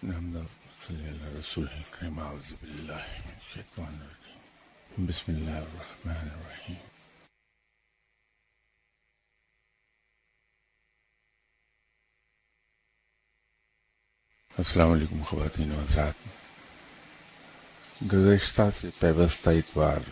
نحمد صلی اللہ رسول الکریم اعوذ باللہ من الشیطان الرجیم بسم اللہ الرحمن الرحیم السلام علیکم خواتین و حضرات. گزشتہ سے پیوستہ اتوار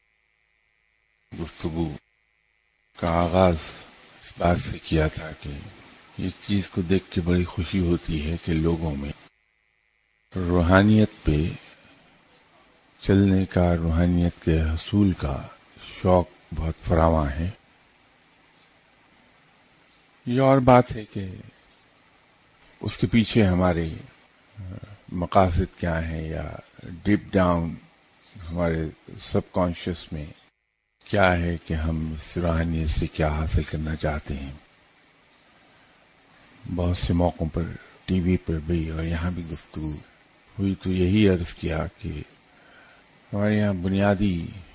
گفتگو کا آغاز اس بات سے کیا تھا کہ ایک چیز کو دیکھ کے بڑی خوشی ہوتی ہے کہ لوگوں میں روحانیت پہ چلنے کا، روحانیت کے حصول کا شوق بہت فراواں ہے. یہ اور بات ہے کہ اس کے پیچھے ہمارے مقاصد کیا ہیں، یا ڈیپ ڈاؤن ہمارے سب کانشیس میں کیا ہے کہ ہم اس روحانیت سے کیا حاصل کرنا چاہتے ہیں. بہت سے موقعوں پر ٹی وی پر بھی اور یہاں بھی گفتگو ہوئی تو یہی عرض کیا کہ ہمارے یہاں بنیادی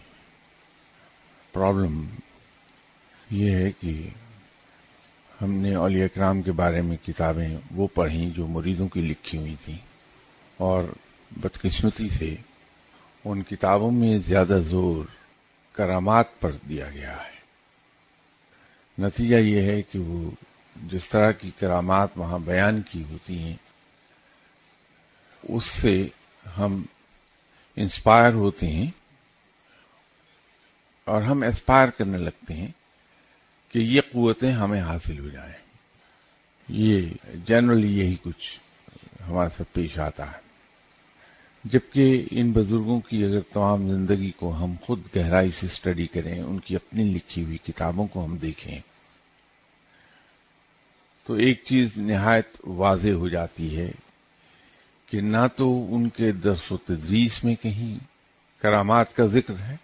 پرابلم یہ ہے کہ ہم نے اولیاء کرام کے بارے میں کتابیں وہ پڑھیں جو مریدوں کی لکھی ہوئی تھیں، اور بدقسمتی سے ان کتابوں میں زیادہ زور کرامات پر دیا گیا ہے. نتیجہ یہ ہے کہ وہ جس طرح کی کرامات وہاں بیان کی ہوتی ہیں اس سے ہم انسپائر ہوتے ہیں اور ہم اسپائر کرنے لگتے ہیں کہ یہ قوتیں ہمیں حاصل ہو جائیں. یہ جنرلی یہی کچھ ہمارے ساتھ پیش آتا ہے، جبکہ ان بزرگوں کی اگر تمام زندگی کو ہم خود گہرائی سے اسٹڈی کریں، ان کی اپنی لکھی ہوئی کتابوں کو ہم دیکھیں، تو ایک چیز نہایت واضح ہو جاتی ہے کہ نہ تو ان کے درس و تدریس میں کہیں کرامات کا ذکر ہے،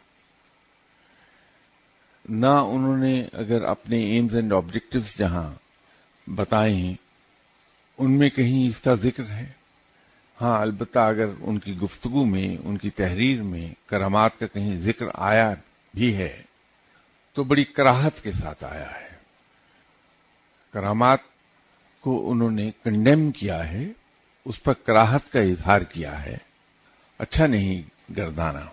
نہ انہوں نے اگر اپنے ایمز اینڈ آبجیکٹوز جہاں بتائے ہیں ان میں کہیں اس کا ذکر ہے. ہاں، البتہ اگر ان کی گفتگو میں، ان کی تحریر میں کرامات کا کہیں ذکر آیا بھی ہے تو بڑی کراہت کے ساتھ آیا ہے. کرامات کو انہوں نے کنڈیم کیا ہے، اس پر کراہت کا اظہار کیا ہے، اچھا نہیں گردانا.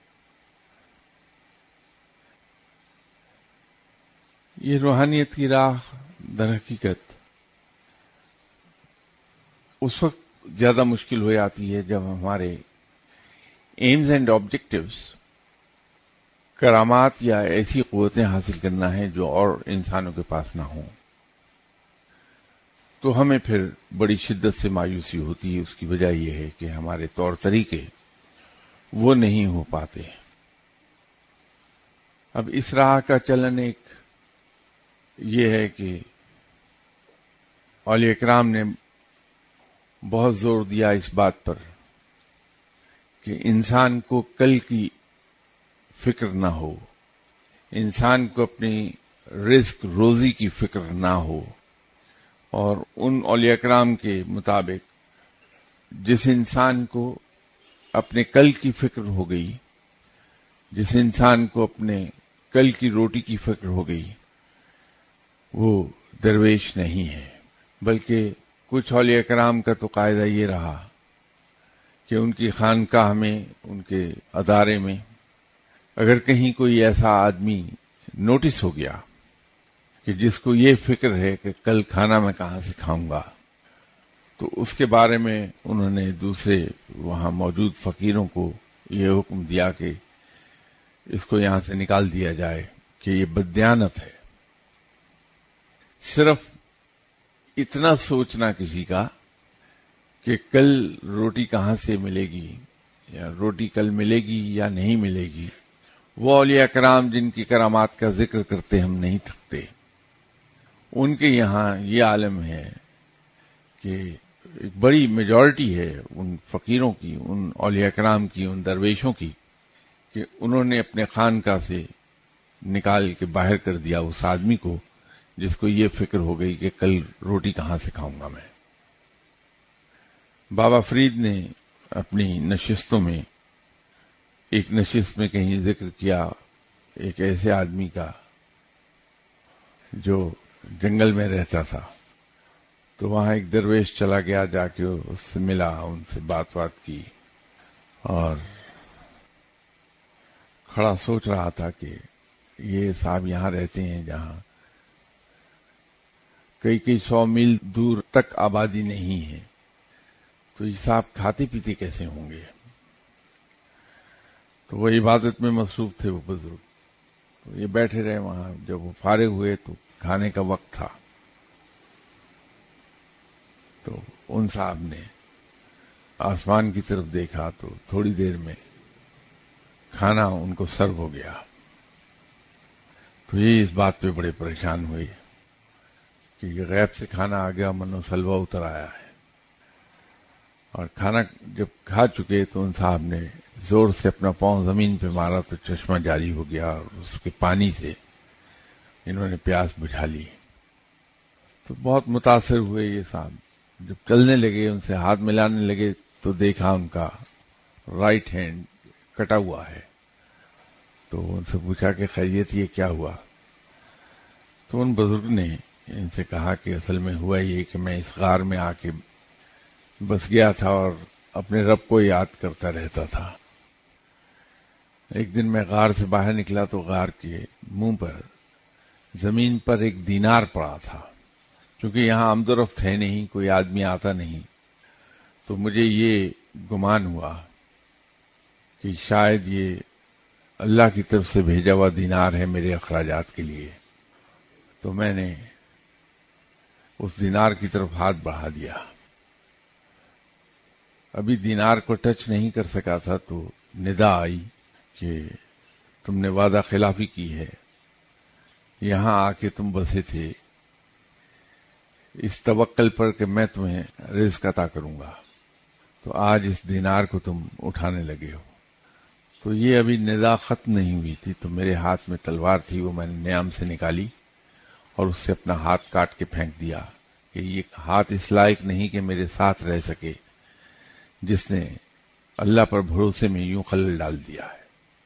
یہ روحانیت کی راہ در حقیقت اس وقت زیادہ مشکل ہو جاتی ہے جب ہمارے ایمز اینڈ آبجیکٹوز کرامات یا ایسی قوتیں حاصل کرنا ہے جو اور انسانوں کے پاس نہ ہوں. تو ہمیں پھر بڑی شدت سے مایوسی ہوتی ہے. اس کی وجہ یہ ہے کہ ہمارے طور طریقے وہ نہیں ہو پاتے. اب اس راہ کا چلن ایک یہ ہے کہ اولیاء کرام نے بہت زور دیا اس بات پر کہ انسان کو کل کی فکر نہ ہو، انسان کو اپنی رزق روزی کی فکر نہ ہو. اور ان اولیاء کرام کے مطابق جس انسان کو اپنے کل کی فکر ہو گئی، جس انسان کو اپنے کل کی روٹی کی فکر ہو گئی، وہ درویش نہیں ہے. بلکہ کچھ اولیاء کرام کا تو قاعدہ یہ رہا کہ ان کی خانقاہ میں، ان کے ادارے میں اگر کہیں کوئی ایسا آدمی نوٹس ہو گیا کہ جس کو یہ فکر ہے کہ کل کھانا میں کہاں سے کھاؤں گا، تو اس کے بارے میں انہوں نے دوسرے وہاں موجود فقیروں کو یہ حکم دیا کہ اس کو یہاں سے نکال دیا جائے کہ یہ بددیانت ہے. صرف اتنا سوچنا کسی کا کہ کل روٹی کہاں سے ملے گی، یا روٹی کل ملے گی یا نہیں ملے گی، وہ اولیاء کرام جن کی کرامات کا ذکر کرتے ہم نہیں تھکتے. ان کے یہاں یہ عالم ہے کہ ایک بڑی میجورٹی ہے ان فقیروں کی، ان اولیاء کرام کی، ان درویشوں کی، کہ انہوں نے اپنے خانقاہ سے نکال کے باہر کر دیا اس آدمی کو جس کو یہ فکر ہو گئی کہ کل روٹی کہاں سے کھاؤں گا میں. بابا فرید نے اپنی نشستوں میں ایک نشست میں کہیں ذکر کیا ایک ایسے آدمی کا جو جنگل میں رہتا تھا. تو وہاں ایک درویش چلا گیا، جا کے اس سے ملا، ان سے بات کی، اور کھڑا سوچ رہا تھا کہ یہ صاحب یہاں رہتے ہیں جہاں کئی 100 میل دور تک آبادی نہیں ہے، تو یہ صاحب کھاتے پیتے کیسے ہوں گے؟ تو وہ عبادت میں مصروف تھے وہ بزرگ، تو یہ بیٹھے رہے وہاں. جب وہ فارغ ہوئے تو کھانے کا وقت تھا، تو ان صاحب نے آسمان کی طرف دیکھا تو تھوڑی دیر میں کھانا ان کو سرو ہو گیا. تو یہ اس بات پہ بڑے پریشان ہوئے کہ یہ غیب سے کھانا آ گیا، منو سلوا اتر آیا ہے. اور کھانا جب کھا چکے تو ان صاحب نے زور سے اپنا پاؤں زمین پہ مارا تو چشمہ جاری ہو گیا، اور اس کے پانی سے انہوں نے پیاس بجھا لی. تو بہت متاثر ہوئے یہ صاحب. جب چلنے لگے، ان سے ہاتھ ملانے لگے تو دیکھا ان کا رائٹ ہینڈ کٹا ہوا ہے. تو ان سے پوچھا کہ خیریت یہ کیا ہوا؟ تو ان بزرگ نے ان سے کہا کہ اصل میں ہوا یہ کہ میں اس غار میں آ کے بس گیا تھا اور اپنے رب کو یاد کرتا رہتا تھا. ایک دن میں غار سے باہر نکلا تو غار کے منہ پر زمین پر ایک دینار پڑا تھا. چونکہ یہاں آمد و رفت ہے نہیں، کوئی آدمی آتا نہیں، تو مجھے یہ گمان ہوا کہ شاید یہ اللہ کی طرف سے بھیجا ہوا دینار ہے میرے اخراجات کے لیے. تو میں نے اس دینار کی طرف ہاتھ بڑھا دیا. ابھی دینار کو ٹچ نہیں کر سکا تھا تو ندا آئی کہ تم نے وعدہ خلافی کی ہے، یہاں آ کے تم بسے تھے اس توکل پر کہ میں تمہیں رزق عطا کروں گا، تو آج اس دینار کو تم اٹھانے لگے ہو. تو یہ ابھی ندا ختم نہیں ہوئی تھی تو میرے ہاتھ میں تلوار تھی، وہ میں نے نیام سے نکالی اور اس سے اپنا ہاتھ کاٹ کے پھینک دیا کہ یہ ہاتھ اس لائق نہیں کہ میرے ساتھ رہ سکے جس نے اللہ پر بھروسے میں یوں خلل ڈال دیا ہے.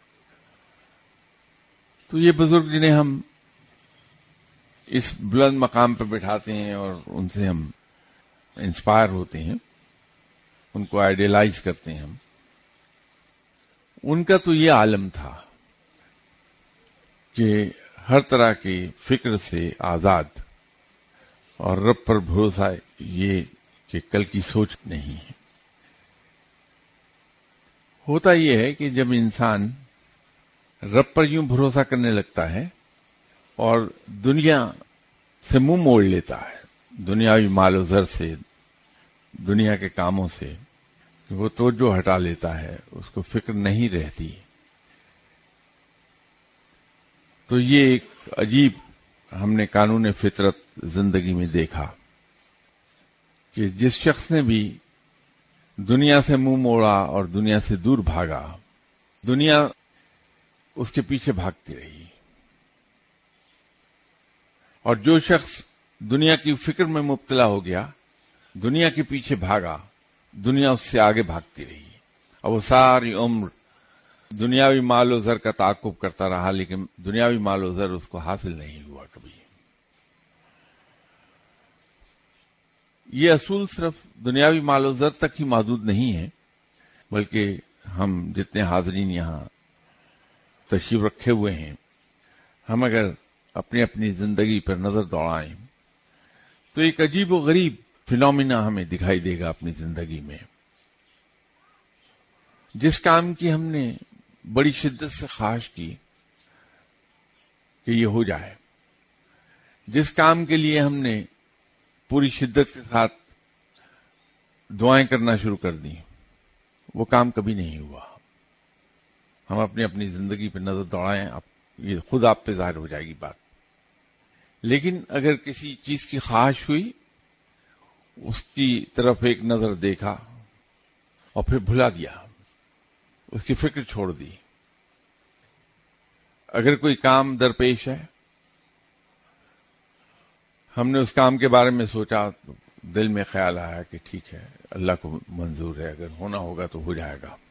تو یہ بزرگ جنہیں ہم اس بلند مقام پہ بٹھاتے ہیں اور ان سے ہم انسپائر ہوتے ہیں، ان کو آئیڈیلائز کرتے ہیں ہم، ان کا تو یہ عالم تھا کہ ہر طرح کی فکر سے آزاد اور رب پر بھروسہ یہ کہ کل کی سوچ نہیں ہے. ہوتا یہ ہے کہ جب انسان رب پر یوں بھروسہ کرنے لگتا ہے اور دنیا سے منہ موڑ لیتا ہے، دنیاوی مال و زر سے، دنیا کے کاموں سے وہ توجہ ہٹا لیتا ہے، اس کو فکر نہیں رہتی، تو یہ ایک عجیب ہم نے قانون فطرت زندگی میں دیکھا کہ جس شخص نے بھی دنیا سے منہ موڑا اور دنیا سے دور بھاگا، دنیا اس کے پیچھے بھاگتی رہی، اور جو شخص دنیا کی فکر میں مبتلا ہو گیا، دنیا کے پیچھے بھاگا، دنیا اس سے آگے بھاگتی رہی، اور وہ ساری عمر دنیاوی مال و زر کا تعاقب کرتا رہا، لیکن دنیاوی مال و زر اس کو حاصل نہیں ہوا کبھی. یہ اصول صرف دنیاوی مال و زر تک ہی محدود نہیں ہے، بلکہ ہم جتنے حاضرین یہاں تشریف رکھے ہوئے ہیں، ہم اگر اپنی اپنی زندگی پر نظر دوڑائیں تو ایک عجیب و غریب فینومینا ہمیں دکھائی دے گا اپنی زندگی میں. جس کام کی ہم نے بڑی شدت سے خواہش کی کہ یہ ہو جائے، جس کام کے لیے ہم نے پوری شدت کے ساتھ دعائیں کرنا شروع کر دی، وہ کام کبھی نہیں ہوا. ہم اپنی اپنی زندگی پہ نظر دوڑائیں، یہ خود آپ پہ ظاہر ہو جائے گی بات. لیکن اگر کسی چیز کی خواہش ہوئی، اس کی طرف ایک نظر دیکھا اور پھر بھلا دیا، اس کی فکر چھوڑ دی. اگر کوئی کام درپیش ہے، ہم نے اس کام کے بارے میں سوچا تو دل میں خیال آیا کہ ٹھیک ہے، اللہ کو منظور ہے، اگر ہونا ہوگا تو ہو جائے گا.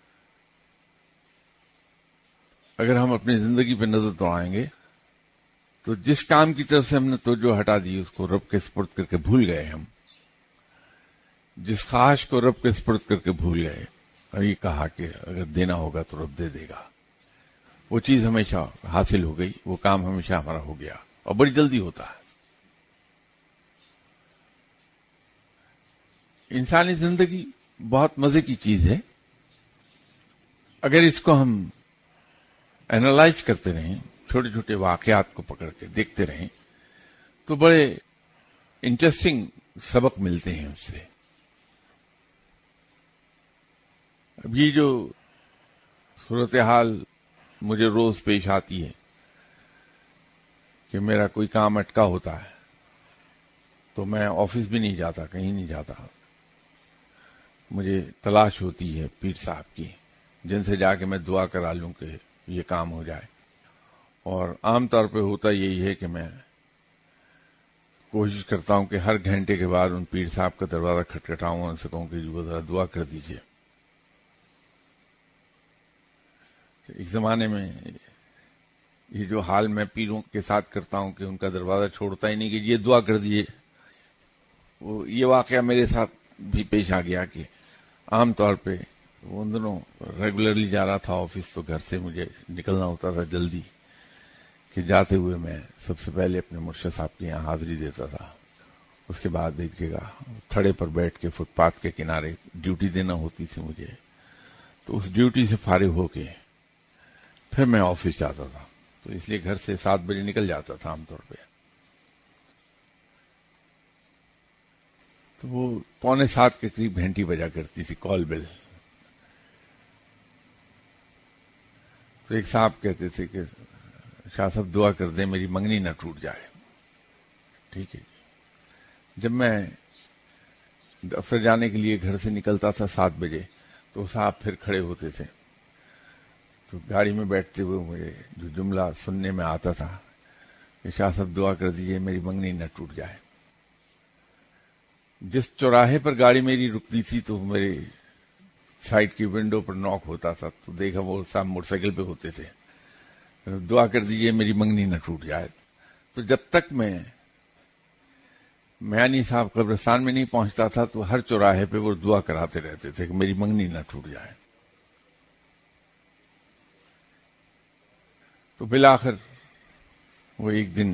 اگر ہم اپنی زندگی پہ نظر دوڑائیں گے تو جس کام کی طرف سے ہم نے توجہ ہٹا دی اس کو رب کے سپرد کر کے بھول گئے ہم. جس خواہش کو رب کے سپرد کر کے بھول گئے اور یہ کہا کہ اگر دینا ہوگا تو رب دے دے گا, وہ چیز ہمیشہ حاصل ہو گئی, وہ کام ہمیشہ ہمارا ہو گیا اور بڑی جلدی ہوتا ہے. انسانی زندگی بہت مزے کی چیز ہے. اگر اس کو ہم اینالائز کرتے رہیں, چھوٹے چھوٹے واقعات کو پکڑ کے دیکھتے رہیں, تو بڑے انٹرسٹنگ سبق ملتے ہیں اس سے. اب یہ جو صورتحال مجھے روز پیش آتی ہے کہ میرا کوئی کام اٹکا ہوتا ہے تو میں آفس بھی نہیں جاتا, کہیں نہیں جاتا. مجھے تلاش ہوتی ہے پیر صاحب کی جن سے جا کے میں دعا کرا لوں کہ یہ کام ہو جائے. اور عام طور پہ ہوتا یہی ہے کہ میں کوشش کرتا ہوں کہ ہر گھنٹے کے بعد ان پیر صاحب کا دروازہ کھٹکھٹاؤں اور ان سے کہوں کہ وہ ذرا دعا کر دیجیے. ایک زمانے میں یہ جو حال میں پیروں کے ساتھ کرتا ہوں کہ ان کا دروازہ چھوڑتا ہی نہیں کہ یہ دعا کر دیجیے, وہ یہ واقعہ میرے ساتھ بھی پیش آ گیا کہ عام طور پہ وہ ان دنوں ریگولرلی جا رہا تھا آفس, تو گھر سے مجھے نکلنا ہوتا تھا جلدی کہ جاتے ہوئے میں سب سے پہلے اپنے مرشد صاحب کے یہاں حاضری دیتا تھا. اس کے بعد ایک جگہ تھڑے پر بیٹھ کے فٹ پاتھ کے کنارے ڈیوٹی دینا ہوتی تھی مجھے, تو اس ڈیوٹی سے فارغ ہو کے پھر میں آفس جاتا تھا. تو اس لیے گھر سے 7 بجے نکل جاتا تھا عام طور پہ. تو وہ 6:45 کے قریب گھنٹی بجا کرتی تھی, کال بیل. تو ایک صاحب کہتے تھے کہ شاہ صاحب دعا کر دیں میری منگنی نہ ٹوٹ جائے. ٹھیک ہے. جب میں دفتر جانے کے لیے گھر سے نکلتا تھا 7 بجے تو صاحب پھر کھڑے ہوتے تھے. تو گاڑی میں بیٹھتے ہوئے مجھے جو جملہ سننے میں آتا تھا کہ شاہ صاحب دعا کر دیجئے میری منگنی نہ ٹوٹ جائے. جس چوراہے پر گاڑی میری رکتی تھی تو میرے سائڈ کی ونڈو پر ناک ہوتا تھا, تو دیکھا وہ صاحب موٹر سائیکل پہ ہوتے تھے, دعا کر دیجئے میری منگنی نہ ٹوٹ جائے. تو جب تک میں میانی صاحب قبرستان میں نہیں پہنچتا تھا تو ہر چوراہے پہ وہ دعا کراتے رہتے تھے کہ میری منگنی نہ ٹوٹ جائے. تو بالآخر وہ ایک دن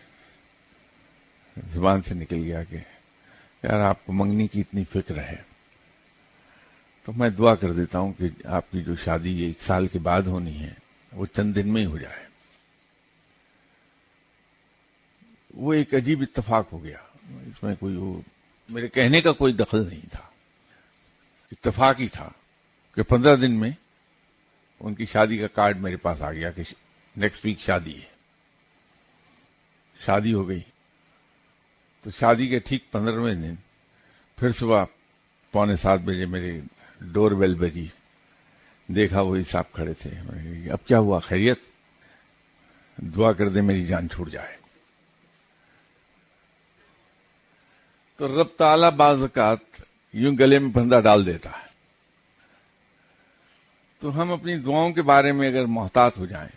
زبان سے نکل گیا کہ یار آپ کو منگنی کی اتنی فکر ہے تو میں دعا کر دیتا ہوں کہ آپ کی جو شادی 1 سال کے بعد ہونی ہے وہ چند دن میں ہی ہو جائے. وہ ایک عجیب اتفاق ہو گیا, اس میں کوئی میرے کہنے کا کوئی دخل نہیں تھا, اتفاق ہی تھا کہ 15 دن میں ان کی شادی کا کارڈ میرے پاس آ گیا کہ نیکسٹ ویک شادی ہے. شادی ہو گئی. تو شادی کے ٹھیک 15ویں دن پھر صبح 6:45 بجے میرے ڈور بیل بجی. دیکھا وہی صاحب کھڑے تھے. اب کیا ہوا, خیریت؟ دعا کر دے میری جان چھوٹ جائے. تو رب تعالیٰ بعض اوقات یوں گلے میں پھندا ڈال دیتا ہے. تو ہم اپنی دعاؤں کے بارے میں اگر محتاط ہو جائیں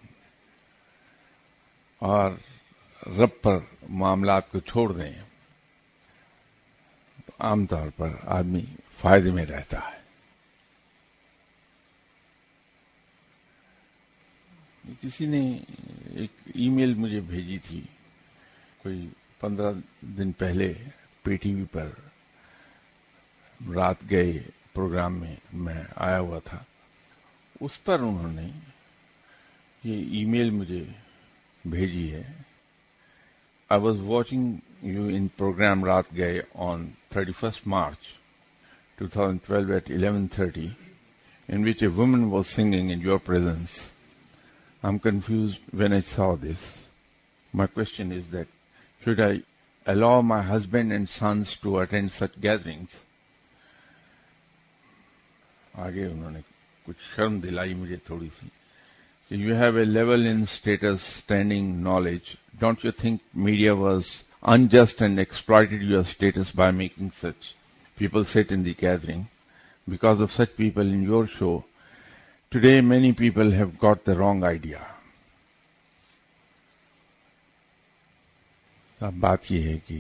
اور رب پر معاملات کو چھوڑ دیں تو عام طور پر آدمی فائدے میں رہتا ہے. کسی نے ایک ای میل مجھے بھیجی تھی کوئی 15 دن پہلے, پی ٹی وی پر رات گئے پروگرام میں آیا ہوا تھا. اس پر انہوں نے یہ ای میل مجھے بھیجی ہے. I was watching you in program Raat Gaye on 31st March 2012 at 11:30 in which a woman was singing in your presence. I'm confused when I saw this. My question is that should I allow my husband and sons to attend such gatherings? آگے انہوں نے کچھ شرم دلائی مجھے تھوڑی سی. You have a level in status, standing, knowledge. Don't you think media was unjust and exploited your status by making such people sit in the gathering? Because of such people in your show, today many people have got the wrong idea. اب بات یہ ہے کہ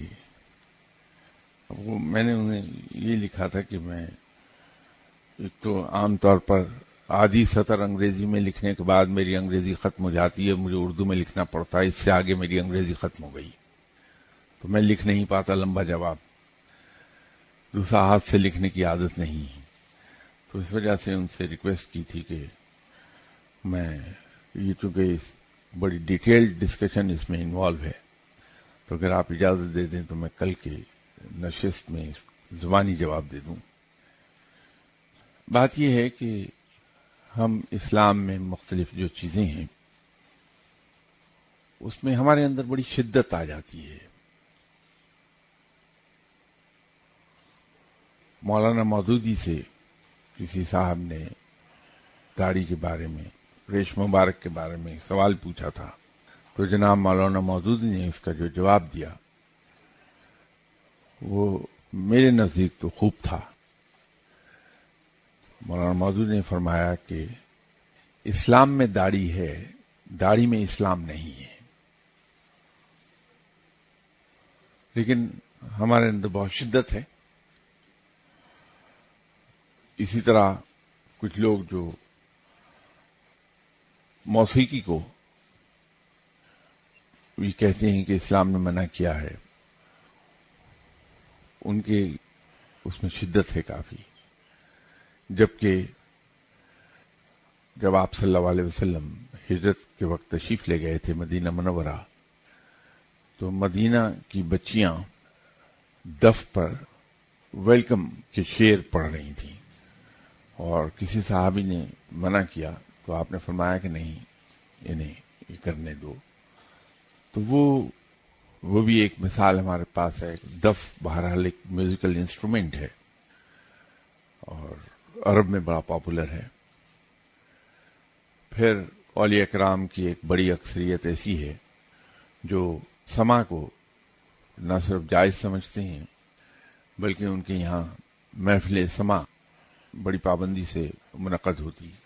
میں نے انہیں یہ لکھا تھا کہ میں ایک تو عام طور پر آدھی سطر انگریزی میں لکھنے کے بعد میری انگریزی ختم ہو جاتی ہے، مجھے اردو میں لکھنا پڑتا ہے، اس سے آگے میری انگریزی ختم ہو گئی تو میں لکھ نہیں پاتا لمبا جواب، دوسرا ہاتھ سے لکھنے کی عادت نہیں ہے، تو اس وجہ سے ان سے ریکویسٹ کی تھی کہ میں یہ چونکہ بڑی ڈیٹیلڈ ڈسکشن اس میں انوالو ہے، تو اگر آپ اجازت دے دیں تو میں کل کے نشست میں زبانی جواب دے دوں۔ بات یہ ہے کہ ہم اسلام میں مختلف جو چیزیں ہیں اس میں ہمارے اندر بڑی شدت آ جاتی ہے۔ مولانا مودودی سے کسی صاحب نے داڑھی کے بارے میں، ریش مبارک کے بارے میں سوال پوچھا تھا، تو جناب مولانا مودودی نے اس کا جو جواب دیا وہ میرے نزدیک تو خوب تھا۔ مولانا مودودی نے فرمایا کہ اسلام میں داڑھی ہے، داڑھی میں اسلام نہیں ہے، لیکن ہمارے اندر بہت شدت ہے۔ اسی طرح کچھ لوگ جو موسیقی کو یہ کہتے ہیں کہ اسلام نے منع کیا ہے، ان کے اس میں شدت ہے کافی، جبکہ جب آپ صلی اللہ علیہ وسلم ہجرت کے وقت تشریف لے گئے تھے مدینہ منورہ، تو مدینہ کی بچیاں دف پر ویلکم کے شعر پڑھ رہی تھیں، اور کسی صحابی نے منع کیا تو آپ نے فرمایا کہ نہیں، انہیں یہ کرنے دو۔ تو وہ بھی ایک مثال ہمارے پاس ہے۔ دف بہرحال ایک میوزیکل انسٹرومنٹ ہے اور عرب میں بڑا پاپولر ہے۔ پھر اولیاء کرام کی ایک بڑی اکثریت ایسی ہے جو سما کو نہ صرف جائز سمجھتے ہیں بلکہ ان کے یہاں محفل سما بڑی پابندی سے منعقد ہوتی ہے۔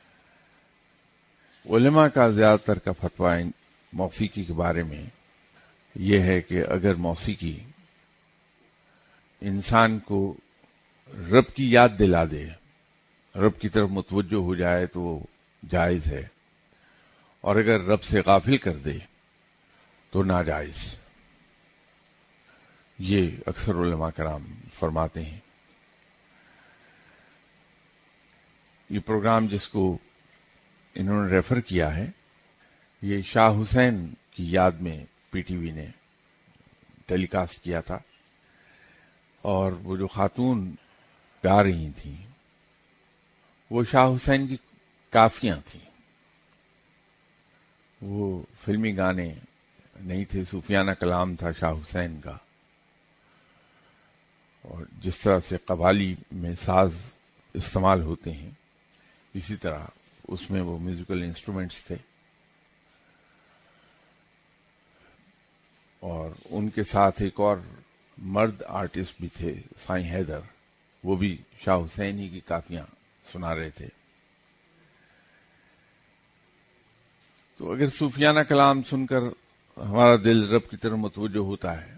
علماء کا زیادہ تر کا فتویٰ موسیقی کے بارے میں یہ ہے کہ اگر موسیقی انسان کو رب کی یاد دلا دے، رب کی طرف متوجہ ہو جائے تو وہ جائز ہے، اور اگر رب سے غافل کر دے تو ناجائز۔ یہ اکثر علماء کرام فرماتے ہیں۔ یہ پروگرام جس کو انہوں نے ریفر کیا ہے یہ شاہ حسین کی یاد میں پی ٹی وی نے ٹیلی کاسٹ کیا تھا، اور وہ جو خاتون گا رہی تھیں وہ شاہ حسین کی کافیاں تھیں، وہ فلمی گانے نہیں تھے، صوفیانہ کلام تھا شاہ حسین کا۔ اور جس طرح سے قوالی میں ساز استعمال ہوتے ہیں اسی طرح اس میں وہ میوزیکل انسٹرومنٹس تھے، اور ان کے ساتھ ایک اور مرد آرٹسٹ بھی تھے سائیں حیدر، وہ بھی شاہ حسین ہی کی کافیاں سنا رہے تھے۔ تو اگر صوفیانہ کلام سن کر ہمارا دل رب کی طرف متوجہ ہوتا ہے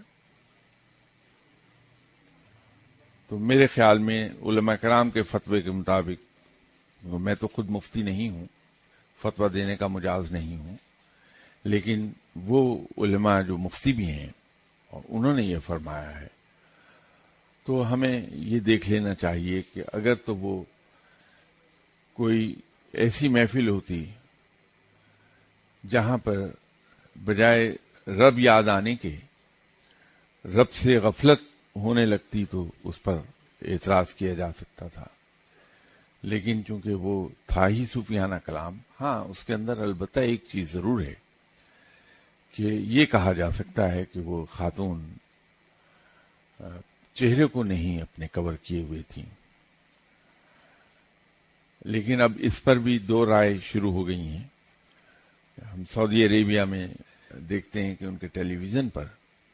تو میرے خیال میں علماء کرام کے فتوے کے مطابق، میں تو خود مفتی نہیں ہوں، فتویٰ دینے کا مجاز نہیں ہوں، لیکن وہ علماء جو مفتی بھی ہیں اور انہوں نے یہ فرمایا ہے تو ہمیں یہ دیکھ لینا چاہیے کہ اگر تو وہ کوئی ایسی محفل ہوتی جہاں پر بجائے رب یاد آنے کے رب سے غفلت ہونے لگتی تو اس پر اعتراض کیا جا سکتا تھا، لیکن چونکہ وہ تھا ہی صوفیانہ کلام، ہاں اس کے اندر البتہ ایک چیز ضرور ہے کہ یہ کہا جا سکتا ہے کہ وہ خاتون چہرے کو نہیں اپنے کور کیے ہوئے تھیں، لیکن اب اس پر بھی دو رائے شروع ہو گئی ہیں۔ ہم سعودی عربیہ میں دیکھتے ہیں کہ ان کے ٹیلی ویژن پر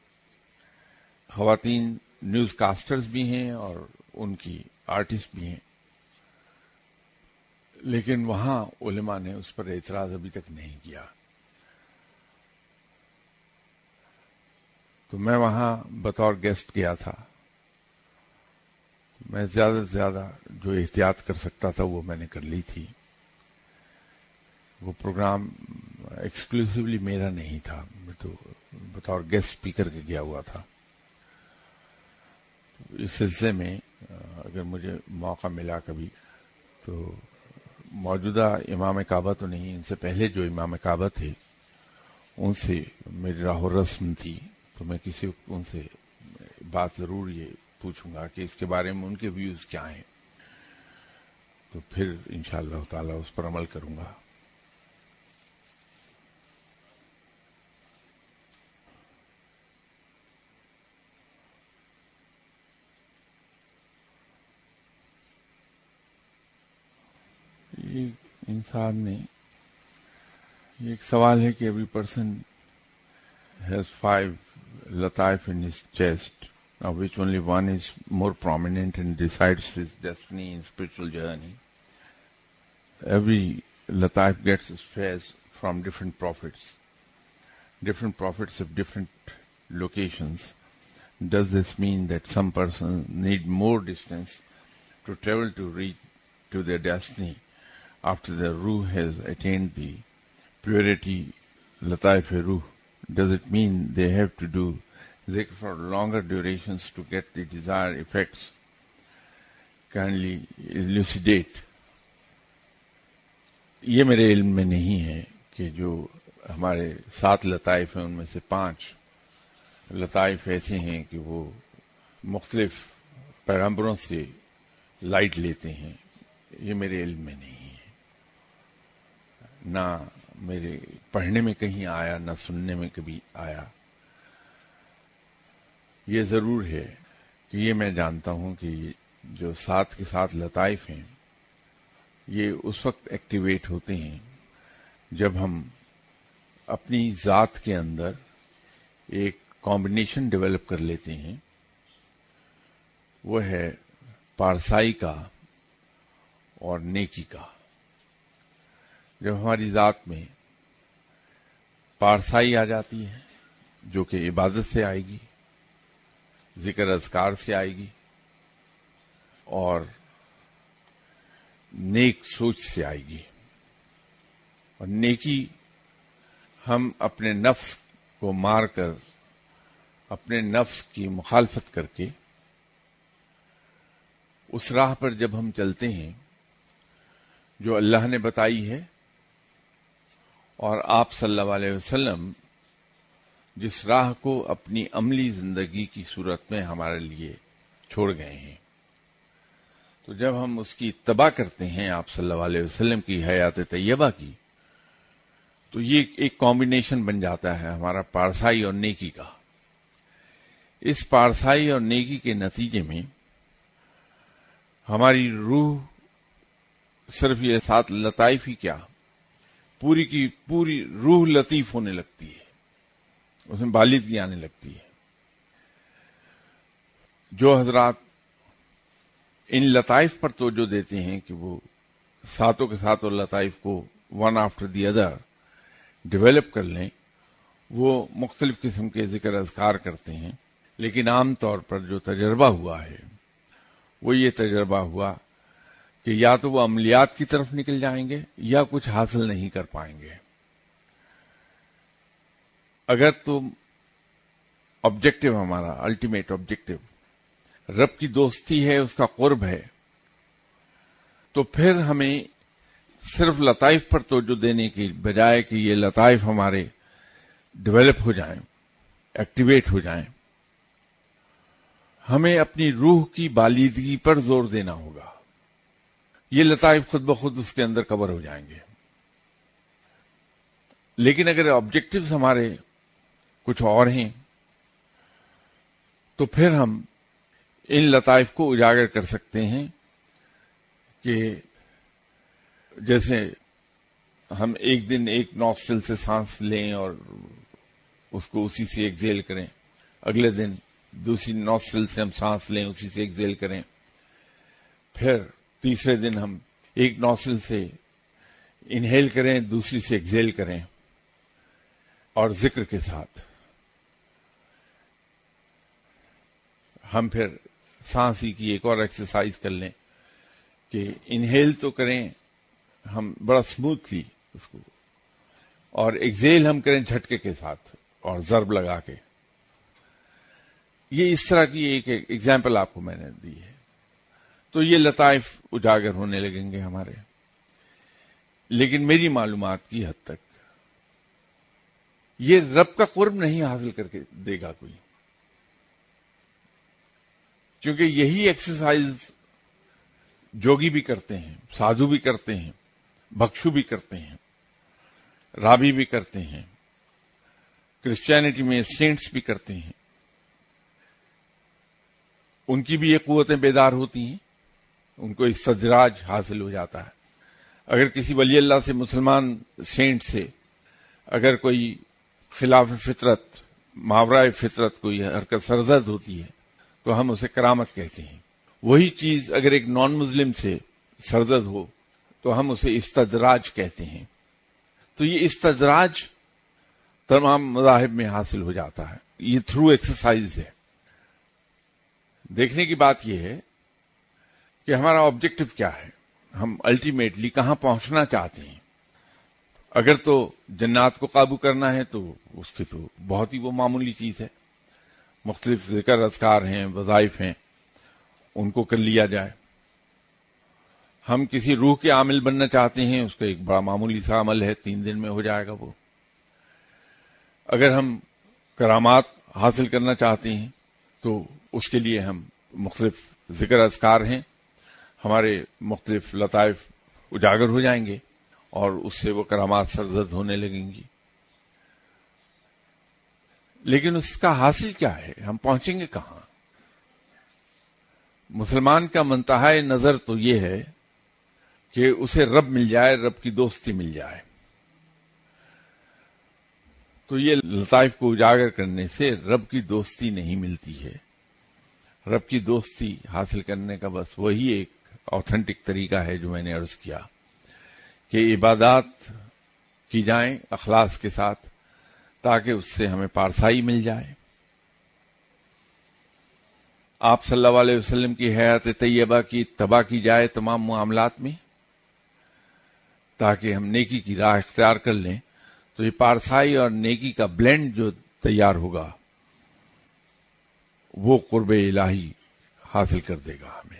خواتین نیوز کاسٹرز بھی ہیں اور ان کی آرٹسٹ بھی ہیں، لیکن وہاں علماء نے اس پر اعتراض ابھی تک نہیں کیا۔ تو میں وہاں بطور گیسٹ گیا تھا. میں زیادہ سے زیادہ جو احتیاط کر سکتا تھا وہ میں نے کر لی تھی. وہ پروگرام ایکسکلوسیولی میرا نہیں تھا, میں تو بطور گیسٹ اسپیکر کے گیا ہوا تھا. اس سلسلے میں اگر مجھے موقع ملا کبھی تو موجودہ امام کعبہ تو نہیں, ان سے پہلے جو امام کعبہ تھے ان سے میری راہ و رسم تھی, تو میں کسی وقت ان سے بات ضرور یہ پوچھوں گا کہ اس کے بارے میں ان کے ویوز کیا ہیں, تو پھر انشاءاللہ تعالی اس پر عمل کروں گا. یہ انسان نے یہ ایک سوال ہے کہ ایوری پرسن ہیز 5 لطائف in his chest, of which only one is more prominent and decides his destiny in spiritual journey. Every lataif gets its phase from different prophets. Different prophets have different locations. Does this mean that some persons need more distance to travel to reach to their destiny after their ruh has attained the purity lataif ruh? Does it mean they have to do zikr for longer durations to get the desired effects? Kindly elucidate. یہ میرے علم میں نہیں ہے کہ جو ہمارے 7 لطائف ہیں ان میں سے 5 لطائف ایسے ہیں کہ وہ مختلف پیغمبروں سے لائٹ لیتے ہیں. یہ میرے علم میں نہیں ہے, نہ میرے پڑھنے میں کہیں آیا, نہ سننے میں کبھی آیا. یہ ضرور ہے کہ یہ میں جانتا ہوں کہ جو 7 کے 7 لطائف ہیں یہ اس وقت ایکٹیویٹ ہوتے ہیں جب ہم اپنی ذات کے اندر ایک کمبینیشن ڈیولپ کر لیتے ہیں. وہ ہے پارسائی کا اور نیکی کا. جب ہماری ذات میں پارسائی آ جاتی ہے جو کہ عبادت سے آئے گی, ذکر اذکار سے آئے گی, اور نیک سوچ سے آئے گی. اور نیکی ہم اپنے نفس کو مار کر, اپنے نفس کی مخالفت کر کے اس راہ پر جب ہم چلتے ہیں جو اللہ نے بتائی ہے اور آپ صلی اللہ علیہ وسلم جس راہ کو اپنی عملی زندگی کی صورت میں ہمارے لیے چھوڑ گئے ہیں, تو جب ہم اس کی اتباع کرتے ہیں آپ صلی اللہ علیہ وسلم کی حیات طیبہ کی, تو یہ ایک کمبینیشن بن جاتا ہے ہمارا پارسائی اور نیکی کا. اس پارسائی اور نیکی کے نتیجے میں ہماری روح صرف یہ 7 لطائف ہی کیا, پوری کی پوری روح لطیف ہونے لگتی ہے, اس میں بالغی آنے لگتی ہے. جو حضرات ان لطائف پر توجہ دیتے ہیں کہ وہ 7 کے 7 لطائف کو one after the other develop کر لیں, وہ مختلف قسم کے ذکر اذکار کرتے ہیں. لیکن عام طور پر جو تجربہ ہوا ہے وہ یہ تجربہ ہوا کہ یا تو وہ عملیات کی طرف نکل جائیں گے یا کچھ حاصل نہیں کر پائیں گے. اگر تو آبجیکٹو ہمارا الٹیمیٹ آبجیکٹو رب کی دوستی ہے, اس کا قرب ہے, تو پھر ہمیں صرف لطائف پر توجہ دینے کی بجائے کہ یہ لطائف ہمارے ڈیولپ ہو جائیں, ایکٹیویٹ ہو جائیں, ہمیں اپنی روح کی بالیدگی پر زور دینا ہوگا. یہ لطائف خود بخود اس کے اندر کور ہو جائیں گے. لیکن اگر آبجیکٹوز ہمارے کچھ اور ہیں تو پھر ہم ان لطائف کو اجاگر کر سکتے ہیں کہ جیسے ہم ایک دن ایک نوسٹرل سے سانس لیں اور اس کو اسی سے ایکزیل کریں, اگلے دن دوسری نوسٹرل سے ہم سانس لیں, اسی سے ایکزیل کریں, پھر تیسرے دن ہم ایک نوسٹرل سے انہیل کریں, دوسری سے ایکزیل کریں, اور ذکر کے ساتھ. ہم پھر سانسی کی ایک اور ایکسرسائز کر لیں کہ انہیل تو کریں ہم بڑا اسموتھلی اس کو، اور ایکزیل ہم کریں جھٹکے کے ساتھ اور ضرب لگا کے. یہ اس طرح کی ایک ایگزامپل آپ کو میں نے دی ہے. تو یہ لطائف اجاگر ہونے لگیں گے ہمارے. لیکن میری معلومات کی حد تک یہ رب کا قرب نہیں حاصل کر کے دے گا کوئی، کیونکہ یہی ایکسرسائز جوگی بھی کرتے ہیں، سادھو بھی کرتے ہیں، بھکشو بھی کرتے ہیں، رابی بھی کرتے ہیں، کرسچینٹی میں سینٹس بھی کرتے ہیں. ان کی بھی یہ قوتیں بیدار ہوتی ہیں، ان کو استدراج حاصل ہو جاتا ہے. اگر کسی ولی اللہ سے، مسلمان سینٹ سے اگر کوئی خلاف فطرت، ماورائے فطرت کوئی حرکت سرزد ہوتی ہے تو ہم اسے کرامت کہتے ہیں. وہی چیز اگر ایک نان مسلم سے سرزد ہو تو ہم اسے استدراج کہتے ہیں. تو یہ استدراج تمام مذاہب میں حاصل ہو جاتا ہے. یہ تھرو ایکسرسائز ہے. دیکھنے کی بات یہ ہے کہ ہمارا آبجیکٹو کیا ہے، ہم الٹیمیٹلی کہاں پہنچنا چاہتے ہیں. اگر تو جنات کو قابو کرنا ہے تو اس کی تو بہت ہی وہ معمولی چیز ہے. مختلف ذکر اذکار ہیں، وظائف ہیں، ان کو کر لیا جائے. ہم کسی روح کے عامل بننا چاہتے ہیں، اس کا ایک بڑا معمولی سا عمل ہے، 3 دن میں ہو جائے گا وہ. اگر ہم کرامات حاصل کرنا چاہتے ہیں تو اس کے لیے ہم مختلف ذکر اذکار ہیں، ہمارے مختلف لطائف اجاگر ہو جائیں گے اور اس سے وہ کرامات سرزد ہونے لگیں گی. لیکن اس کا حاصل کیا ہے، ہم پہنچیں گے کہاں؟ مسلمان کا منتہا نظر تو یہ ہے کہ اسے رب مل جائے، رب کی دوستی مل جائے. تو یہ لطائف کو اجاگر کرنے سے رب کی دوستی نہیں ملتی ہے. رب کی دوستی حاصل کرنے کا بس وہی ایک آتھینٹک طریقہ ہے جو میں نے عرض کیا کہ عبادات کی جائیں اخلاص کے ساتھ تاکہ اس سے ہمیں پارسائی مل جائے. آپ صلی اللہ علیہ وسلم کی حیات طیبہ کی اتباع کی جائے تمام معاملات میں تاکہ ہم نیکی کی راہ اختیار کر لیں. تو یہ پارسائی اور نیکی کا بلینڈ جو تیار ہوگا وہ قرب الہی حاصل کر دے گا ہمیں.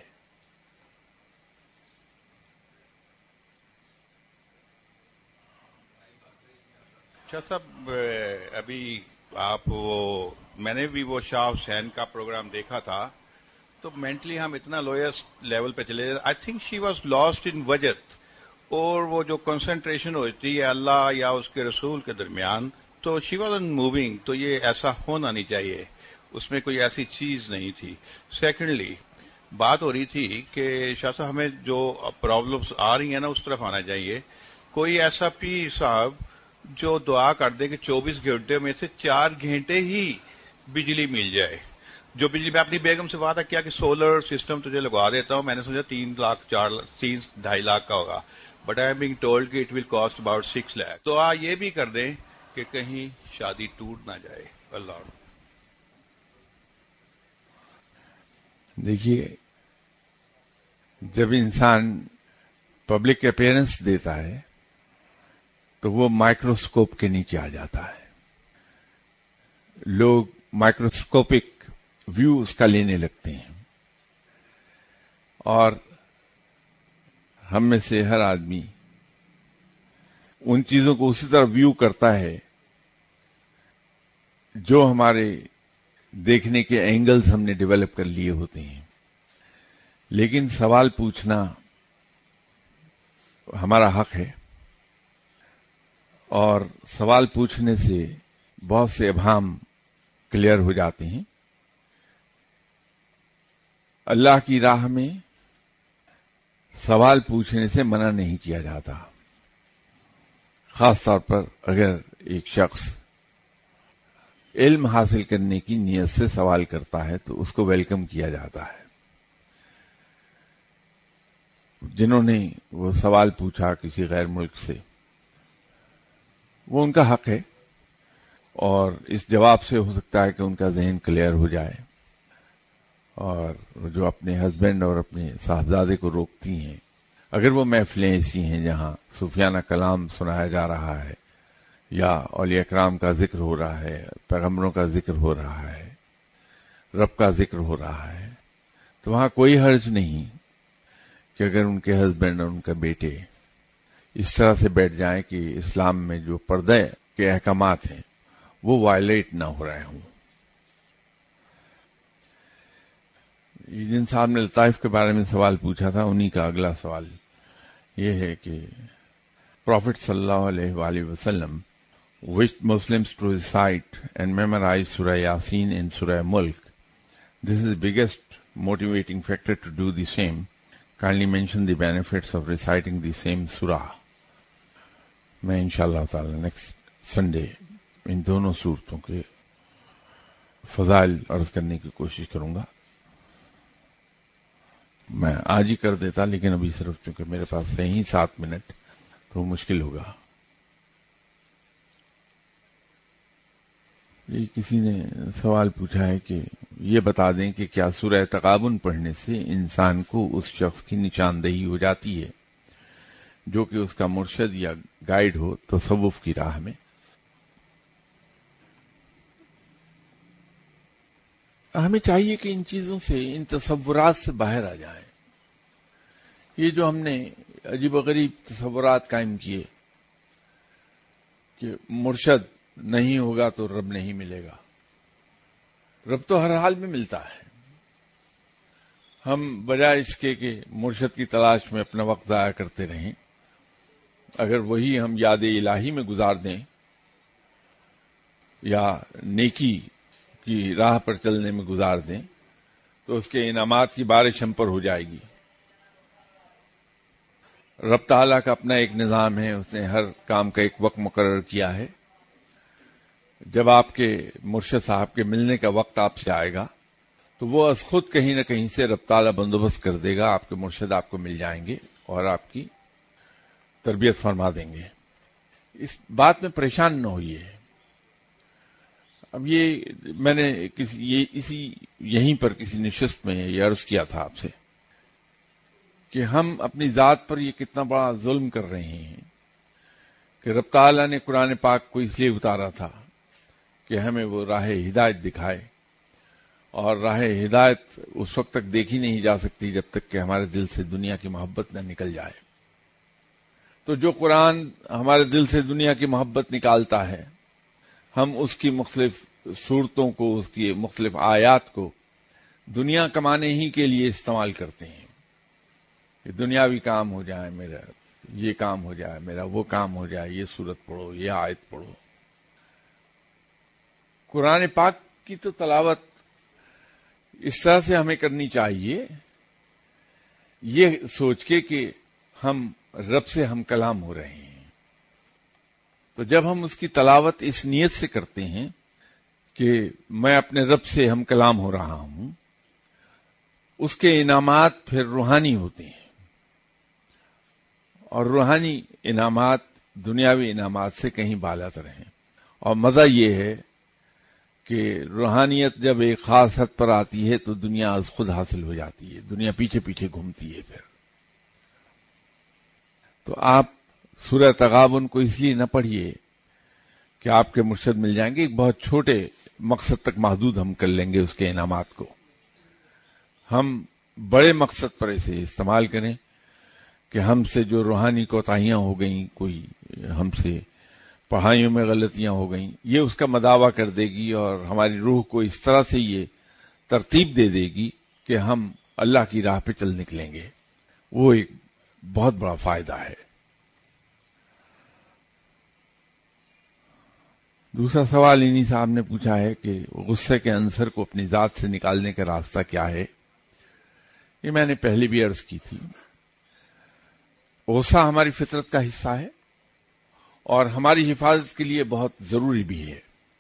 اچھا صاحب، ابھی آپ میں نے بھی وہ شاہ حسین کا پروگرام دیکھا تھا تو مینٹلی ہم اتنا لوئسٹ لیول پہ چلے. I think she was lost in وجد، اور وہ جو کنسنٹریشن ہوتی ہے اللہ یا اس کے رسول کے درمیان تو شی واز ان موونگ. تو یہ ایسا ہونا نہیں چاہیے، اس میں کوئی ایسی چیز نہیں تھی. سیکنڈلی بات ہو رہی تھی کہ شاہ صاحب ہمیں جو پرابلمس آ رہی ہیں نا اس طرف آنا چاہیے. کوئی ایسا پیر صاحب جو دعا کر دے کہ 24 گھنٹے میں سے 4 گھنٹے ہی بجلی مل جائے. جو بجلی میں اپنی بیگم سے وعدہ کیا کہ سولر سسٹم تجھے لگوا دیتا ہوں، میں نے سوچا 3 لاکھ 2.5 لاکھ کا ہوگا، but I am being told کہ it will cost about 6 lakh. تو آپ یہ بھی کر دیں کہ کہیں شادی ٹوٹ نہ جائے. اللہ دیکھیے، جب انسان پبلک اپیئرنس دیتا ہے تو وہ مائکروسکوپ کے نیچے آ جاتا ہے. لوگ مائکروسکوپک ویو اس کا لینے لگتے ہیں، اور ہم میں سے ہر آدمی ان چیزوں کو اسی طرح ویو کرتا ہے جو ہمارے دیکھنے کے اینگلز ہم نے ڈیولپ کر لیے ہوتے ہیں. لیکن سوال پوچھنا ہمارا حق ہے، اور سوال پوچھنے سے بہت سے ابہام کلیئر ہو جاتے ہیں. اللہ کی راہ میں سوال پوچھنے سے منع نہیں کیا جاتا، خاص طور پر اگر ایک شخص علم حاصل کرنے کی نیت سے سوال کرتا ہے تو اس کو ویلکم کیا جاتا ہے. جنہوں نے وہ سوال پوچھا کسی غیر ملک سے، وہ ان کا حق ہے، اور اس جواب سے ہو سکتا ہے کہ ان کا ذہن کلیئر ہو جائے. اور جو اپنے ہسبینڈ اور اپنے صاحبزادے کو روکتی ہیں، اگر وہ محفلیں ایسی ہیں جہاں صوفیانہ کلام سنایا جا رہا ہے یا اولیاء کرام کا ذکر ہو رہا ہے، پیغمبروں کا ذکر ہو رہا ہے، رب کا ذکر ہو رہا ہے، تو وہاں کوئی حرج نہیں کہ اگر ان کے ہسبینڈ اور ان کا بیٹے اس طرح سے بیٹھ جائیں کہ اسلام میں جو پردے کے احکامات ہیں وہ وائلیٹ نہ ہو رہے ہوں۔ جن صاحب نے لطائف کے بارے میں سوال پوچھا تھا، انہی کا اگلا سوال یہ ہے کہ پروفٹ صلی اللہ علیہ وآلہ وسلم wished Muslims to recite and memorize Surah Yasin and Surah Mulk. This is the biggest motivating factor to do the same. Kindly mention the benefits of reciting the same surah. میں انشاءاللہ تعالی next Sunday ان دونوں صورتوں کے فضائل عرض کرنے کی کوشش کروں گا۔ میں آج ہی کر دیتا، لیکن ابھی صرف چونکہ میرے پاس ہے ہی 7 منٹ تو مشکل ہوگا۔ یہ کسی نے سوال پوچھا ہے کہ یہ بتا دیں کہ کیا سورہ تغابن پڑھنے سے انسان کو اس شخص کی نشاندہی ہو جاتی ہے جو کہ اس کا مرشد یا گائیڈ ہو تصوف کی راہ میں؟ ہمیں چاہیے کہ ان چیزوں سے، ان تصورات سے باہر آ جائیں۔ یہ جو ہم نے عجیب و غریب تصورات قائم کیے کہ مرشد نہیں ہوگا تو رب نہیں ملے گا، رب تو ہر حال میں ملتا ہے۔ ہم بجائے اس کے کہ مرشد کی تلاش میں اپنا وقت ضائع کرتے رہیں، اگر وہی ہم یاد الہی میں گزار دیں یا نیکی کی راہ پر چلنے میں گزار دیں تو اس کے انعامات کی بارش ہم پر ہو جائے گی۔ رب تعالیٰ کا اپنا ایک نظام ہے، اس نے ہر کام کا ایک وقت مقرر کیا ہے۔ جب آپ کے مرشد صاحب کے ملنے کا وقت آپ سے آئے گا تو وہ از خود کہیں نہ کہیں سے رب تعالیٰ بندوبست کر دے گا، آپ کے مرشد آپ کو مل جائیں گے اور آپ کی تربیت فرما دیں گے۔ اس بات میں پریشان نہ ہوئیے۔ اب یہ میں نے یہیں پر کسی نشست میں یہ عرض کیا تھا آپ سے کہ ہم اپنی ذات پر یہ کتنا بڑا ظلم کر رہے ہیں کہ رب تعالیٰ نے قرآن پاک کو اس لیے اتارا تھا کہ ہمیں وہ راہ ہدایت دکھائے، اور راہ ہدایت اس وقت تک دیکھی نہیں جا سکتی جب تک کہ ہمارے دل سے دنیا کی محبت نہ نکل جائے۔ تو جو قرآن ہمارے دل سے دنیا کی محبت نکالتا ہے، ہم اس کی مختلف صورتوں کو، اس کی مختلف آیات کو دنیا کمانے ہی کے لیے استعمال کرتے ہیں کہ دنیاوی کام ہو جائے، میرا یہ کام ہو جائے، میرا وہ کام ہو جائے، یہ سورت پڑھو، یہ آیت پڑھو۔ قرآن پاک کی تو تلاوت اس طرح سے ہمیں کرنی چاہیے، یہ سوچ کے کہ ہم رب سے ہم کلام ہو رہے ہیں۔ تو جب ہم اس کی تلاوت اس نیت سے کرتے ہیں کہ میں اپنے رب سے ہم کلام ہو رہا ہوں، اس کے انعامات پھر روحانی ہوتے ہیں، اور روحانی انعامات دنیاوی انعامات سے کہیں بالاتر ہیں۔ اور مزہ یہ ہے کہ روحانیت جب ایک خاص حد پر آتی ہے تو دنیا از خود حاصل ہو جاتی ہے، دنیا پیچھے پیچھے گھومتی ہے۔ پھر تو آپ سورہ تغابن کو اس لیے نہ پڑھیے کہ آپ کے مرشد مل جائیں گے، ایک بہت چھوٹے مقصد تک محدود ہم کر لیں گے اس کے انعامات کو۔ ہم بڑے مقصد پر اسے استعمال کریں کہ ہم سے جو روحانی کوتاہیاں ہو گئیں، کوئی ہم سے پڑھائیوں میں غلطیاں ہو گئیں، یہ اس کا مداوع کر دے گی اور ہماری روح کو اس طرح سے یہ ترتیب دے دے گی کہ ہم اللہ کی راہ پہ چل نکلیں گے۔ وہ ایک بہت بڑا فائدہ ہے۔ دوسرا سوال انہی صاحب نے پوچھا ہے کہ غصے کے عنصر کو اپنی ذات سے نکالنے کا راستہ کیا ہے؟ یہ میں نے پہلے بھی عرض کی تھی۔ غصہ ہماری فطرت کا حصہ ہے اور ہماری حفاظت کے لیے بہت ضروری بھی ہے،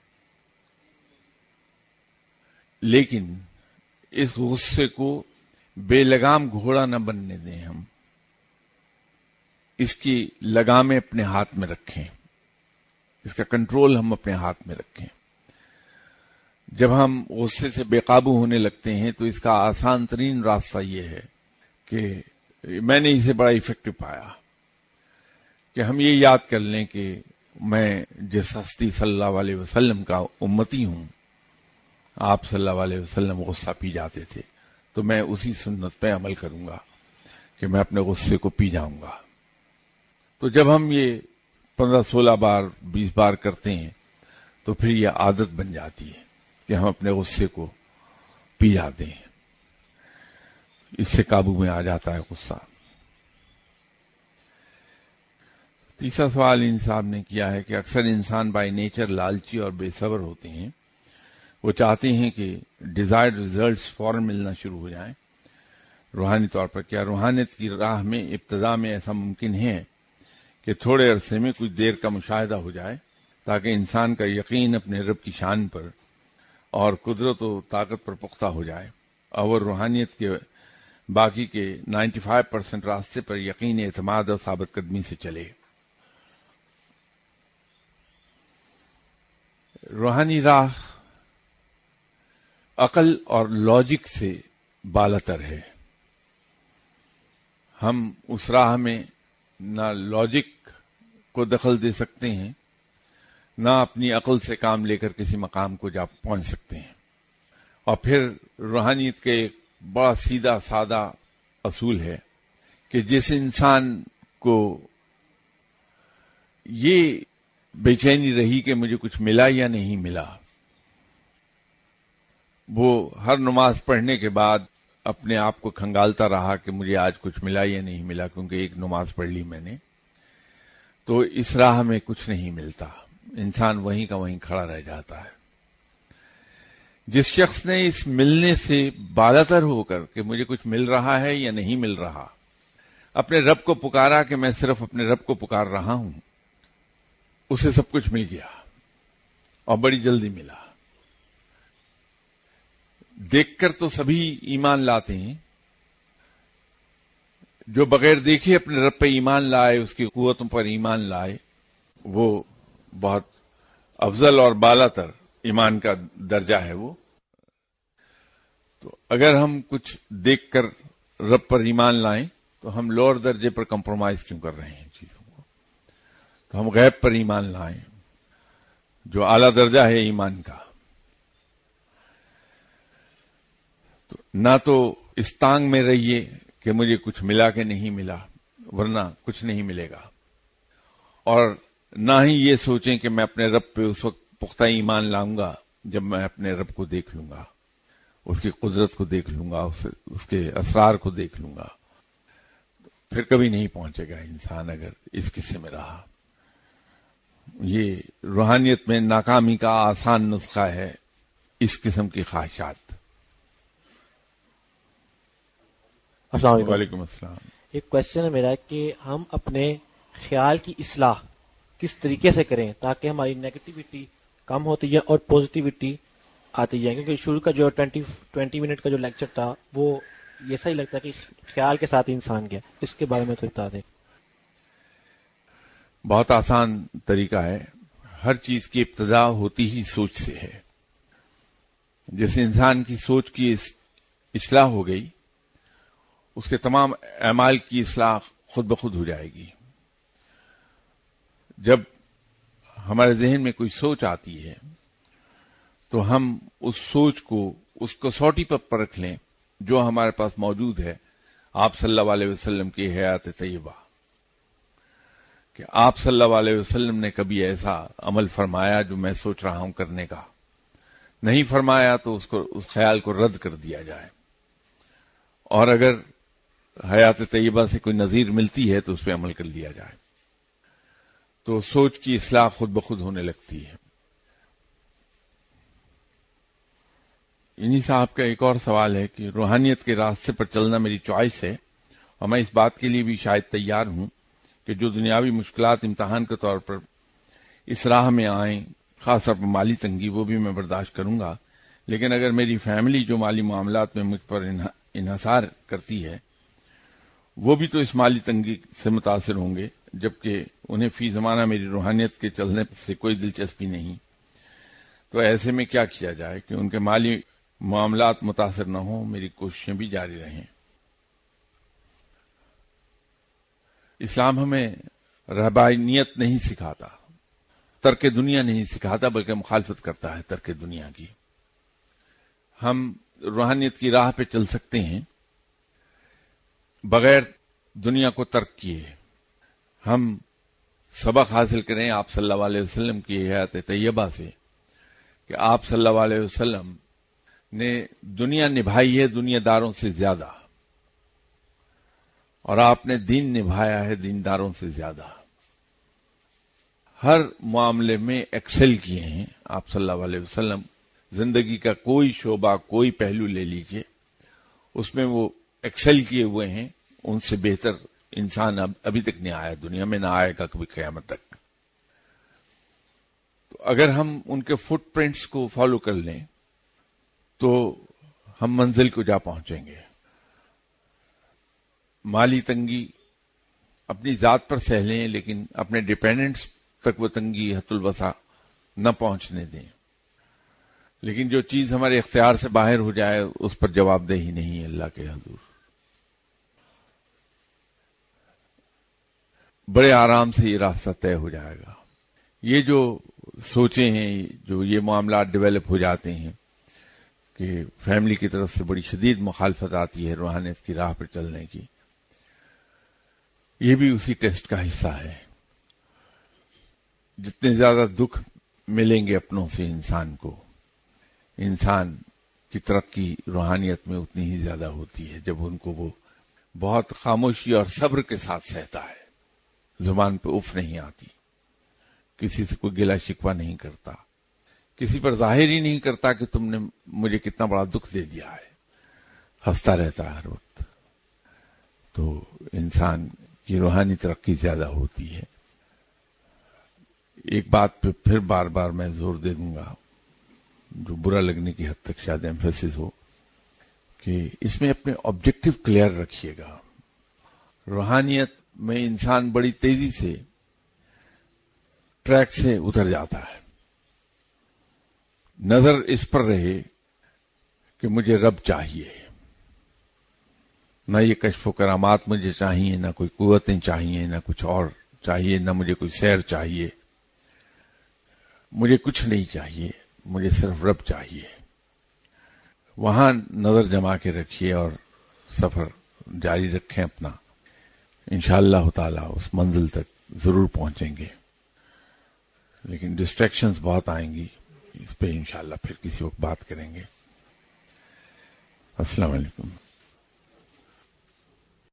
لیکن اس غصے کو بے لگام گھوڑا نہ بننے دیں۔ ہم اس کی لگامیں اپنے ہاتھ میں رکھیں، اس کا کنٹرول ہم اپنے ہاتھ میں رکھیں۔ جب ہم غصے سے بے قابو ہونے لگتے ہیں تو اس کا آسان ترین راستہ یہ ہے کہ میں نے اسے بڑا ایفیکٹو پایا کہ ہم یہ یاد کر لیں کہ میں جس ہستی صلی اللہ علیہ وسلم کا امتی ہوں، آپ صلی اللہ علیہ وسلم غصہ پی جاتے تھے، تو میں اسی سنت پہ عمل کروں گا کہ میں اپنے غصے کو پی جاؤں گا. تو جب ہم یہ 15-16 بار 20 بار کرتے ہیں تو پھر یہ عادت بن جاتی ہے کہ ہم اپنے غصے کو پی جاتے ہیں. اس سے قابو میں آ جاتا ہے غصہ. تیسرا سوال ان صاحب نے کیا ہے کہ اکثر انسان بائی نیچر لالچی اور بے صبر ہوتے ہیں. وہ چاہتے ہیں کہ ڈیزائرڈ ریزلٹس فوراً ملنا شروع ہو جائیں روحانی طور پر. کیا روحانیت کی راہ میں ابتدا میں ایسا ممکن ہے کہ تھوڑے عرصے میں کچھ دیر کا مشاہدہ ہو جائے تاکہ انسان کا یقین اپنے رب کی شان پر اور قدرت و طاقت پر پختہ ہو جائے اور روحانیت کے باقی کے 95% راستے پر یقین، اعتماد اور ثابت قدمی سے چلے؟ روحانی راہ عقل اور لاجک سے بالاتر ہے. ہم اس راہ میں نہ لاجک کو دخل دے سکتے ہیں، نہ اپنی عقل سے کام لے کر کسی مقام کو جا پہنچ سکتے ہیں. اور پھر روحانیت کے ایک بڑا سیدھا سادہ اصول ہے کہ جس انسان کو یہ بے چینی رہی کہ مجھے کچھ ملا یا نہیں ملا، وہ ہر نماز پڑھنے کے بعد اپنے آپ کو کھنگالتا رہا کہ مجھے آج کچھ ملا یا نہیں ملا، کیونکہ ایک نماز پڑھ لی میں نے، تو اس راہ میں کچھ نہیں ملتا. انسان وہیں کا وہیں کھڑا رہ جاتا ہے. جس شخص نے اس ملنے سے بالاتر ہو کر کہ مجھے کچھ مل رہا ہے یا نہیں مل رہا، اپنے رب کو پکارا کہ میں صرف اپنے رب کو پکار رہا ہوں، اسے سب کچھ مل گیا اور بڑی جلدی ملا. دیکھ کر تو سبھی ایمان لاتے ہیں، جو بغیر دیکھے اپنے رب پہ ایمان لائے، اس کی قوتوں پر ایمان لائے، وہ بہت افضل اور بالاتر ایمان کا درجہ ہے. وہ تو اگر ہم کچھ دیکھ کر رب پر ایمان لائیں تو ہم لوور درجے پر کمپرومائز کیوں کر رہے ہیں چیزوں کو؟ تو ہم غیب پر ایمان لائیں جو اعلیٰ درجہ ہے ایمان کا. تو نہ تو اس تانگ میں رہیے کہ مجھے کچھ ملا کہ نہیں ملا، ورنہ کچھ نہیں ملے گا، اور نہ ہی یہ سوچیں کہ میں اپنے رب پہ اس وقت پختہ ایمان لاؤں گا جب میں اپنے رب کو دیکھ لوں گا، اس کی قدرت کو دیکھ لوں گا، اس کے اسرار کو دیکھ لوں گا. پھر کبھی نہیں پہنچے گا انسان اگر اس قصے میں رہا. یہ روحانیت میں ناکامی کا آسان نسخہ ہے اس قسم کی خواہشات. السلام علیکم. وعلیکم السلام. ایک کوشچن ہے میرا کہ ہم اپنے خیال کی اصلاح کس طریقے سے کریں تاکہ ہماری نیگیٹیوٹی کم ہوتی جائے اور پوزیٹیوٹی آتی جائے؟ کیونکہ شروع کا جو 20 منٹ کا جو لیکچر تھا وہ ایسا ہی لگتا ہے کہ خیال کے ساتھ انسان گیا. اس کے بارے میں تو بتا دیں. بہت آسان طریقہ ہے. ہر چیز کی ابتدا ہوتی ہی سوچ سے ہے. جیسے انسان کی سوچ کی اصلاح ہو گئی، اس کے تمام اعمال کی اصلاح خود بخود ہو جائے گی. جب ہمارے ذہن میں کوئی سوچ آتی ہے تو ہم اس سوچ کو اس کسوٹی پر پرکھ لیں جو ہمارے پاس موجود ہے آپ صلی اللہ علیہ وسلم کی حیات طیبہ، کہ آپ صلی اللہ علیہ وسلم نے کبھی ایسا عمل فرمایا جو میں سوچ رہا ہوں کرنے کا. نہیں فرمایا تو اس خیال کو رد کر دیا جائے، اور اگر حیات طیبہ سے کوئی نظیر ملتی ہے تو اس پہ عمل کر لیا جائے. تو سوچ کی اصلاح خود بخود ہونے لگتی ہے. انہی صاحب کا ایک اور سوال ہے کہ روحانیت کے راستے پر چلنا میری چوائس ہے، اور میں اس بات کے لیے بھی شاید تیار ہوں کہ جو دنیاوی مشکلات امتحان کے طور پر اس راہ میں آئیں، خاص طور پر مالی تنگی، وہ بھی میں برداشت کروں گا. لیکن اگر میری فیملی جو مالی معاملات میں مجھ پر انحصار کرتی ہے، وہ بھی تو اس مالی تنگی سے متاثر ہوں گے، جبکہ انہیں فی زمانہ میری روحانیت کے چلنے سے کوئی دلچسپی نہیں. تو ایسے میں کیا کیا جائے کہ ان کے مالی معاملات متاثر نہ ہوں، میری کوششیں بھی جاری رہیں۔ اسلام ہمیں رہبانیت نہیں سکھاتا، ترک دنیا نہیں سکھاتا، بلکہ مخالفت کرتا ہے ترک دنیا کی۔ ہم روحانیت کی راہ پہ چل سکتے ہیں بغیر دنیا کو ترک کیے۔ ہم سبق حاصل کریں آپ صلی اللہ علیہ وسلم کی حیات طیبہ سے کہ آپ صلی اللہ علیہ وسلم نے دنیا نبھائی ہے دنیا داروں سے زیادہ، اور آپ نے دین نبھایا ہے دینداروں سے زیادہ۔ ہر معاملے میں ایکسل کیے ہیں آپ صلی اللہ علیہ وسلم۔ زندگی کا کوئی شعبہ، کوئی پہلو لے لیجئے، اس میں وہ ایکسل کیے ہوئے ہیں۔ ان سے بہتر انسان ابھی تک نہیں آیا، دنیا میں نہ آئے گا کبھی قیامت تک۔ تو اگر ہم ان کے فٹ پرنٹس کو فالو کر لیں تو ہم منزل کو جا پہنچیں گے۔ مالی تنگی اپنی ذات پر سہ لیں، لیکن اپنے ڈیپینڈنٹس تک وہ تنگی حد الوسع نہ پہنچنے دیں۔ لیکن جو چیز ہمارے اختیار سے باہر ہو جائے اس پر جواب دہی نہیں ہے اللہ کے حضور۔ بڑے آرام سے یہ راستہ طے ہو جائے گا۔ یہ جو سوچیں ہیں، جو یہ معاملات ڈیولپ ہو جاتے ہیں کہ فیملی کی طرف سے بڑی شدید مخالفت آتی ہے روحانیت کی راہ پر چلنے کی، یہ بھی اسی ٹیسٹ کا حصہ ہے۔ جتنے زیادہ دکھ ملیں گے اپنوں سے انسان کو، انسان کی ترقی روحانیت میں اتنی ہی زیادہ ہوتی ہے جب ان کو وہ بہت خاموشی اور صبر کے ساتھ سہتا ہے، زبان پہ اف نہیں آتی، کسی سے کوئی گلہ شکوہ نہیں کرتا، کسی پر ظاہر ہی نہیں کرتا کہ تم نے مجھے کتنا بڑا دکھ دے دیا ہے، ہنستا رہتا ہے ہر وقت۔ تو انسان کی روحانی ترقی زیادہ ہوتی ہے۔ ایک بات پہ پھر بار بار میں زور دے دوں گا، جو برا لگنے کی حد تک شاید ایمفیسس ہو، کہ اس میں اپنے آبجیکٹو کلیئر رکھیے گا۔ روحانیت میں انسان بڑی تیزی سے ٹریک سے اتر جاتا ہے۔ نظر اس پر رہے کہ مجھے رب چاہیے، نہ یہ کشف و کرامات مجھے چاہیے، نہ کوئی قوتیں چاہیے، نہ کچھ اور چاہیے، نہ مجھے کوئی سیر چاہیے، مجھے کچھ نہیں چاہیے، مجھے صرف رب چاہیے۔ وہاں نظر جما کے رکھیے اور سفر جاری رکھیں اپنا، انشاءاللہ تعالی اس منزل تک ضرور پہنچیں گے۔ لیکن ڈسٹریکشنز بہت آئیں گی، اس پہ انشاءاللہ پھر کسی وقت بات کریں گے۔ السلام علیکم۔